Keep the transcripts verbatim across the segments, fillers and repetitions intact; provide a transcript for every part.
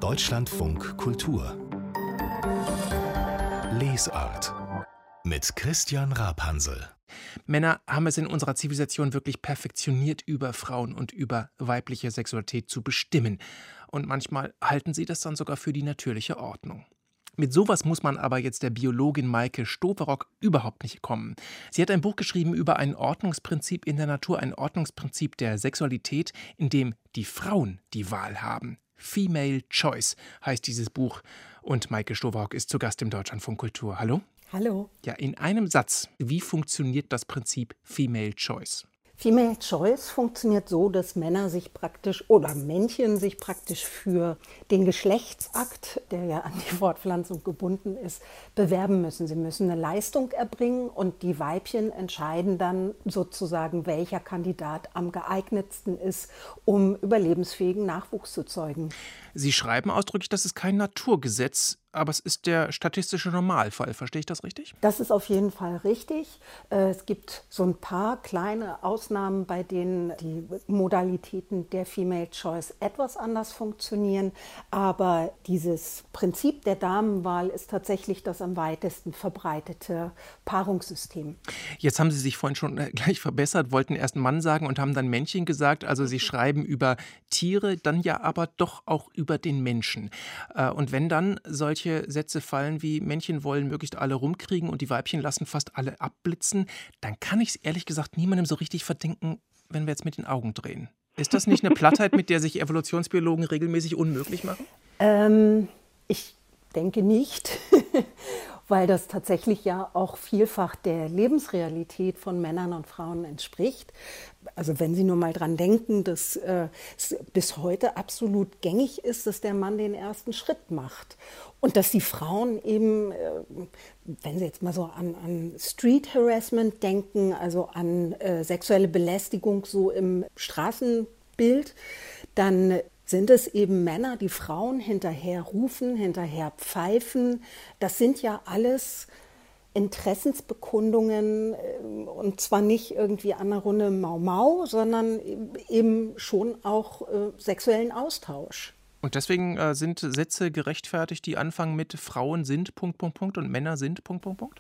Deutschlandfunk Kultur Lesart mit Christian Rapansel. Männer haben es in unserer Zivilisation wirklich perfektioniert, über Frauen und über weibliche Sexualität zu bestimmen. Und manchmal halten sie das dann sogar für die natürliche Ordnung. Mit sowas muss man aber jetzt der Biologin Maike Stoverock überhaupt nicht kommen. Sie hat ein Buch geschrieben über ein Ordnungsprinzip in der Natur, ein Ordnungsprinzip der Sexualität, in dem die Frauen die Wahl haben. Female Choice heißt dieses Buch. Und Maike Stoverock ist zu Gast im Deutschlandfunk Kultur. Hallo? Hallo. Ja, in einem Satz, wie funktioniert das Prinzip Female Choice? Female Choice funktioniert so, dass Männer sich praktisch oder Männchen sich praktisch für den Geschlechtsakt, der ja an die Fortpflanzung gebunden ist, bewerben müssen. Sie müssen eine Leistung erbringen und die Weibchen entscheiden dann sozusagen, welcher Kandidat am geeignetsten ist, um überlebensfähigen Nachwuchs zu zeugen. Sie schreiben ausdrücklich, das ist kein Naturgesetz, aber es ist der statistische Normalfall. Verstehe ich das richtig? Das ist auf jeden Fall richtig. Es gibt so ein paar kleine Ausnahmen, bei denen die Modalitäten der Female Choice etwas anders funktionieren. Aber dieses Prinzip der Damenwahl ist tatsächlich das am weitesten verbreitete Paarungssystem. Jetzt haben Sie sich vorhin schon gleich verbessert, wollten erst Mann sagen und haben dann Männchen gesagt. Also Sie schreiben über Tiere, dann ja aber doch auch über den Menschen. Und wenn dann solche Sätze fallen wie Männchen wollen möglichst alle rumkriegen und die Weibchen lassen fast alle abblitzen, dann kann ich es ehrlich gesagt niemandem so richtig verdenken, wenn wir jetzt mit den Augen drehen. Ist das nicht eine Plattheit, mit der sich Evolutionsbiologen regelmäßig unmöglich machen? Ähm, ich denke nicht, weil das tatsächlich ja auch vielfach der Lebensrealität von Männern und Frauen entspricht. Also wenn Sie nur mal dran denken, dass äh, es bis heute absolut gängig ist, dass der Mann den ersten Schritt macht. Und dass die Frauen eben, äh, wenn Sie jetzt mal so an, an Street Harassment denken, also an äh, sexuelle Belästigung so im Straßenbild, dann sind es eben Männer, die Frauen hinterher rufen, hinterher pfeifen. Das sind ja alles Interessensbekundungen, und zwar nicht irgendwie an der Runde Mau Mau, sondern eben schon auch äh, sexuellen Austausch. Und deswegen äh, sind Sätze gerechtfertigt, die anfangen mit Frauen sind Punkt, Punkt, Punkt und Männer sind Punkt, Punkt, Punkt?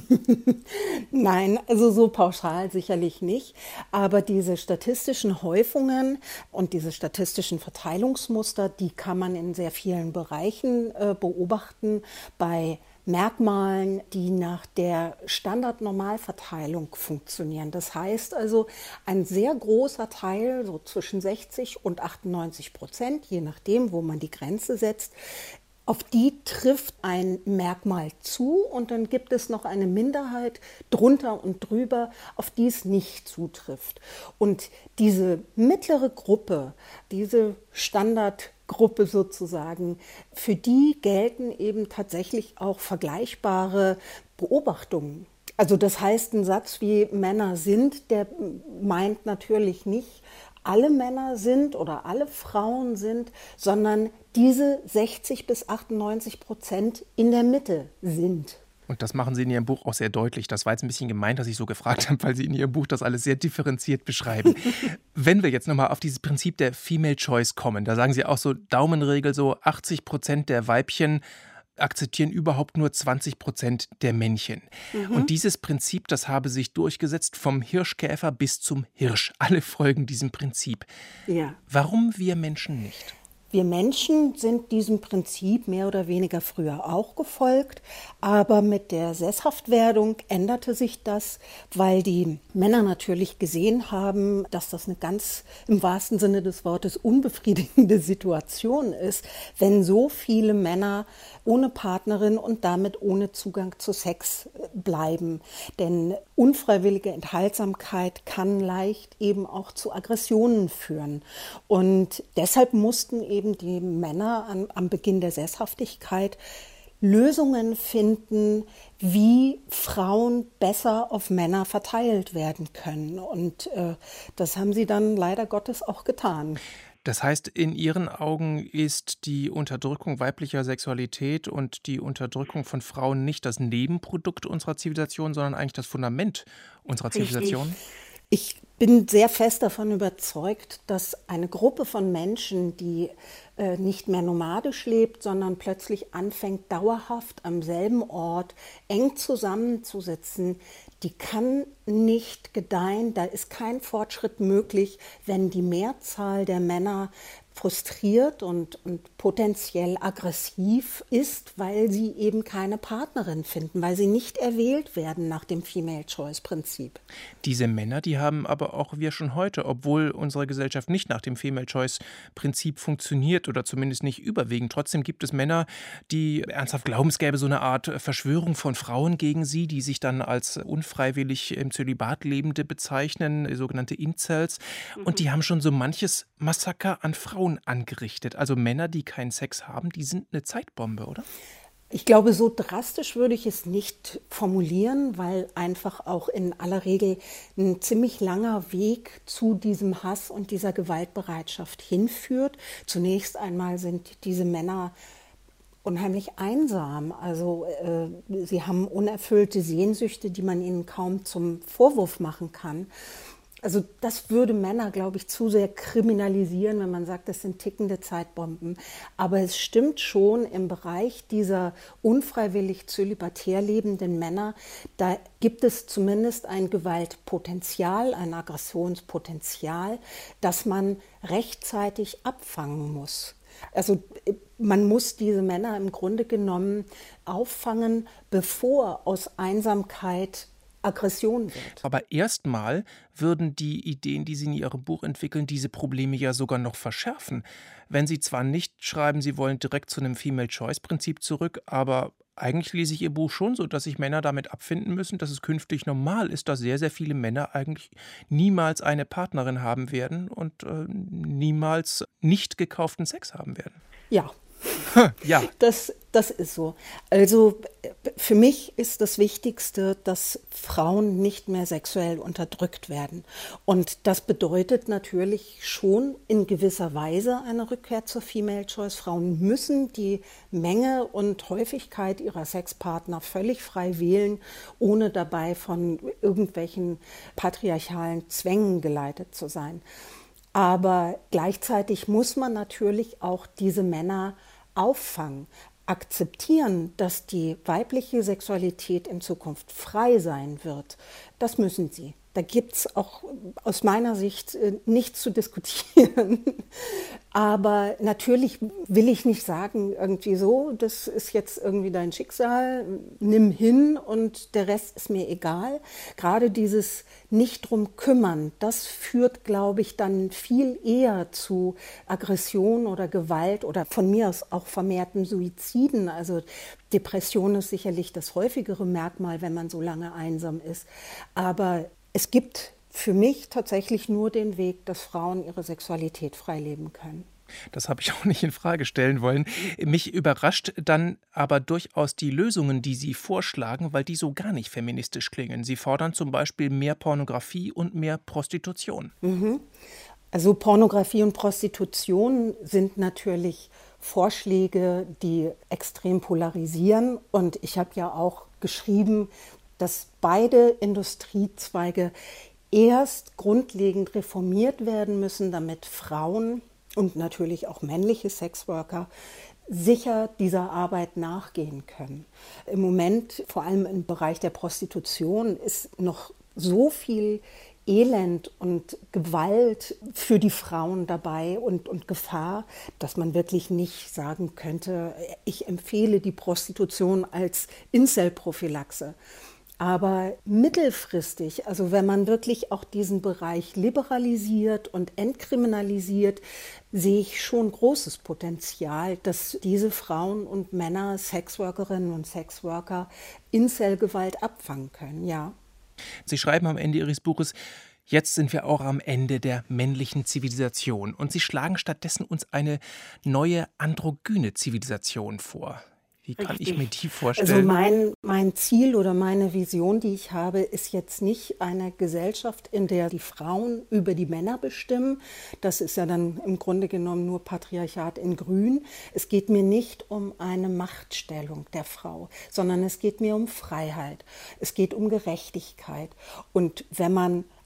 Nein, also so pauschal sicherlich nicht. Aber diese statistischen Häufungen und diese statistischen Verteilungsmuster, die kann man in sehr vielen Bereichen äh, beobachten. Bei Merkmalen, die nach der Standardnormalverteilung funktionieren. Das heißt also, ein sehr großer Teil, so zwischen sechzig und achtundneunzig Prozent, je nachdem, wo man die Grenze setzt, auf die trifft ein Merkmal zu und dann gibt es noch eine Minderheit drunter und drüber, auf die es nicht zutrifft. Und diese mittlere Gruppe, diese Standardgruppe sozusagen, für die gelten eben tatsächlich auch vergleichbare Beobachtungen. Also das heißt, ein Satz wie Männer sind, der meint natürlich nicht, alle Männer sind oder alle Frauen sind, sondern diese sechzig bis achtundneunzig Prozent in der Mitte sind. Und das machen Sie in Ihrem Buch auch sehr deutlich. Das war jetzt ein bisschen gemein, dass ich so gefragt habe, weil Sie in Ihrem Buch das alles sehr differenziert beschreiben. Wenn wir jetzt nochmal auf dieses Prinzip der Female Choice kommen, da sagen Sie auch so Daumenregel, so achtzig Prozent der Weibchen akzeptieren überhaupt nur zwanzig Prozent der Männchen. Mhm. Und dieses Prinzip, das habe sich durchgesetzt vom Hirschkäfer bis zum Hirsch. Alle folgen diesem Prinzip. Ja. Warum wir Menschen nicht? Wir Menschen sind diesem Prinzip mehr oder weniger früher auch gefolgt, aber mit der Sesshaftwerdung änderte sich das, weil die Männer natürlich gesehen haben, dass das eine ganz im wahrsten Sinne des Wortes unbefriedigende Situation ist, wenn so viele Männer ohne Partnerin und damit ohne Zugang zu Sex bleiben. Denn unfreiwillige Enthaltsamkeit kann leicht eben auch zu Aggressionen führen. Und deshalb mussten eben die Männer an, am Beginn der Sesshaftigkeit Lösungen finden, wie Frauen besser auf Männer verteilt werden können. Und äh, das haben sie dann leider Gottes auch getan. Das heißt, in Ihren Augen ist die Unterdrückung weiblicher Sexualität und die Unterdrückung von Frauen nicht das Nebenprodukt unserer Zivilisation, sondern eigentlich das Fundament unserer Zivilisation? Richtig. Ich bin sehr fest davon überzeugt, dass eine Gruppe von Menschen, die äh, nicht mehr nomadisch lebt, sondern plötzlich anfängt, dauerhaft am selben Ort eng zusammenzusitzen, die kann nicht gedeihen. Da ist kein Fortschritt möglich, wenn die Mehrzahl der Männer frustriert und, und potenziell aggressiv ist, weil sie eben keine Partnerin finden, weil sie nicht erwählt werden nach dem Female-Choice-Prinzip. Diese Männer, die haben aber auch wir schon heute, obwohl unsere Gesellschaft nicht nach dem Female-Choice-Prinzip funktioniert oder zumindest nicht überwiegend. Trotzdem gibt es Männer, die ernsthaft glauben, es gäbe so eine Art Verschwörung von Frauen gegen sie, die sich dann als unfreiwillig im Zölibat Lebende bezeichnen, sogenannte Incels. Und die haben schon so manches Massaker an Frauen angerichtet. Also Männer, die keinen Sex haben, die sind eine Zeitbombe, oder? Ich glaube, so drastisch würde ich es nicht formulieren, weil einfach auch in aller Regel ein ziemlich langer Weg zu diesem Hass und dieser Gewaltbereitschaft hinführt. Zunächst einmal sind diese Männer unheimlich einsam. Also äh, sie haben unerfüllte Sehnsüchte, die man ihnen kaum zum Vorwurf machen kann. Also das würde Männer, glaube ich, zu sehr kriminalisieren, wenn man sagt, das sind tickende Zeitbomben. Aber es stimmt schon, im Bereich dieser unfreiwillig zölibatär lebenden Männer, da gibt es zumindest ein Gewaltpotenzial, ein Aggressionspotenzial, das man rechtzeitig abfangen muss. Also man muss diese Männer im Grunde genommen auffangen, bevor aus Einsamkeit Aggression wird. Aber erstmal würden die Ideen, die Sie in Ihrem Buch entwickeln, diese Probleme ja sogar noch verschärfen. Wenn Sie zwar nicht schreiben, Sie wollen direkt zu einem Female-Choice-Prinzip zurück, aber eigentlich lese ich Ihr Buch schon so, dass sich Männer damit abfinden müssen, dass es künftig normal ist, dass sehr, sehr viele Männer eigentlich niemals eine Partnerin haben werden und äh, niemals nicht gekauften Sex haben werden. Ja. Ja. Das, das ist so. Also für mich ist das Wichtigste, dass Frauen nicht mehr sexuell unterdrückt werden. Und das bedeutet natürlich schon in gewisser Weise eine Rückkehr zur Female Choice. Frauen müssen die Menge und Häufigkeit ihrer Sexpartner völlig frei wählen, ohne dabei von irgendwelchen patriarchalen Zwängen geleitet zu sein. Aber gleichzeitig muss man natürlich auch diese Männer auffangen, akzeptieren, dass die weibliche Sexualität in Zukunft frei sein wird. Das müssen sie. Da gibt es auch aus meiner Sicht nichts zu diskutieren. Aber natürlich will ich nicht sagen, irgendwie so, das ist jetzt irgendwie dein Schicksal, nimm hin und der Rest ist mir egal. Gerade dieses nicht drum kümmern, das führt, glaube ich, dann viel eher zu Aggression oder Gewalt oder von mir aus auch vermehrten Suiziden. Also Depression ist sicherlich das häufigere Merkmal, wenn man so lange einsam ist. Aber es gibt für mich tatsächlich nur den Weg, dass Frauen ihre Sexualität frei leben können. Das habe ich auch nicht in Frage stellen wollen. Mich überrascht dann aber durchaus die Lösungen, die Sie vorschlagen, weil die so gar nicht feministisch klingen. Sie fordern zum Beispiel mehr Pornografie und mehr Prostitution. Mhm. Also Pornografie und Prostitution sind natürlich Vorschläge, die extrem polarisieren. Und ich habe ja auch geschrieben, dass beide Industriezweige erst grundlegend reformiert werden müssen, damit Frauen und natürlich auch männliche Sexworker sicher dieser Arbeit nachgehen können. Im Moment, vor allem im Bereich der Prostitution, ist noch so viel Elend und Gewalt für die Frauen dabei und, und Gefahr, dass man wirklich nicht sagen könnte, ich empfehle die Prostitution als Incel-Prophylaxe. Aber mittelfristig, also wenn man wirklich auch diesen Bereich liberalisiert und entkriminalisiert, sehe ich schon großes Potenzial, dass diese Frauen und Männer, Sexworkerinnen und Sexworker, Incel-Gewalt abfangen können, ja. Sie schreiben am Ende Ihres Buches, jetzt sind wir auch am Ende der männlichen Zivilisation. Und Sie schlagen stattdessen uns eine neue androgyne Zivilisation vor. Wie kann Richtig. ich mir die vorstellen? Also mein, mein Ziel oder meine Vision, die ich habe, ist jetzt nicht eine Gesellschaft, in der die Frauen über die Männer bestimmen. Das ist ja dann im Grunde genommen nur Patriarchat in Grün. Es geht mir nicht um eine Machtstellung der Frau, sondern es geht mir um Freiheit. Es geht um Gerechtigkeit. Und wenn man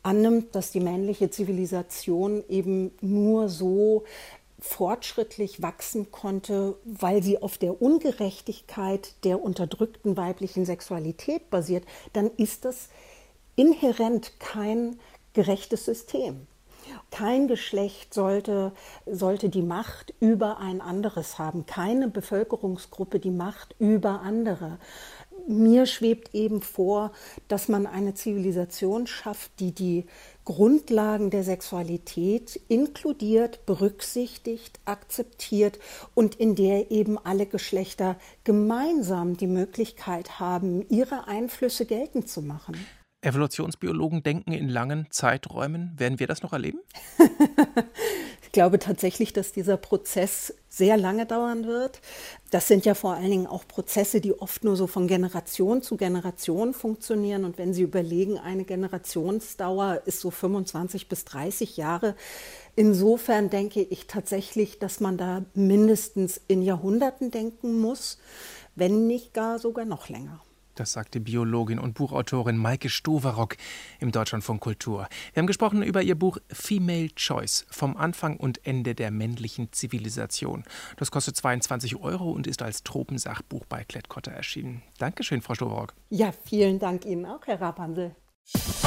annimmt, dass die männliche Zivilisation eben nur so fortschrittlich wachsen konnte, weil sie auf der Ungerechtigkeit der unterdrückten weiblichen Sexualität basiert, dann ist das inhärent kein gerechtes System. Kein Geschlecht sollte, sollte die Macht über ein anderes haben, keine Bevölkerungsgruppe die Macht über andere. Mir schwebt eben vor, dass man eine Zivilisation schafft, die die Grundlagen der Sexualität inkludiert, berücksichtigt, akzeptiert und in der eben alle Geschlechter gemeinsam die Möglichkeit haben, ihre Einflüsse geltend zu machen. Evolutionsbiologen denken in langen Zeiträumen. Werden wir das noch erleben? Ich glaube tatsächlich, dass dieser Prozess sehr lange dauern wird. Das sind ja vor allen Dingen auch Prozesse, die oft nur so von Generation zu Generation funktionieren. Und wenn Sie überlegen, eine Generationsdauer ist so fünfundzwanzig bis dreißig Jahre. Insofern denke ich tatsächlich, dass man da mindestens in Jahrhunderten denken muss, wenn nicht gar sogar noch länger. Das sagt die Biologin und Buchautorin Maike Stowerock im Deutschlandfunk Kultur. Wir haben gesprochen über ihr Buch Female Choice, vom Anfang und Ende der männlichen Zivilisation. Das kostet zweiundzwanzig Euro und ist als Tropensachbuch bei Klett-Cotta erschienen. Dankeschön, Frau Stowerock. Ja, vielen Dank Ihnen auch, Herr Rapansel.